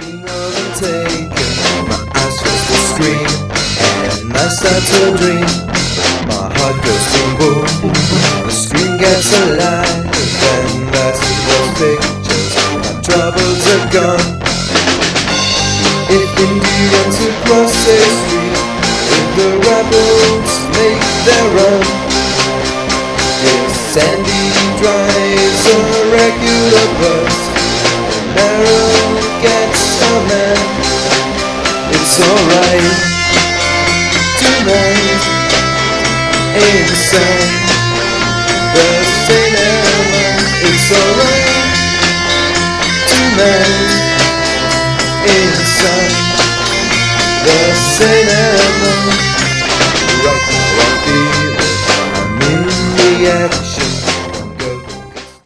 Feeling overtaken, my eyes touch the screen, and I start to dream. My heart goes boom boom, the screen gets alive, and I see those pictures. My troubles are gone. If indeed I'm to cross a street, if the rebels make their run, if Sandy drives a regular bus, and Arrow gets a man, it's alright. Tonight, in the sun, the cinema, it's alright. Tonight, in the sun, the cinema. Right now I feel it, I'm in the action.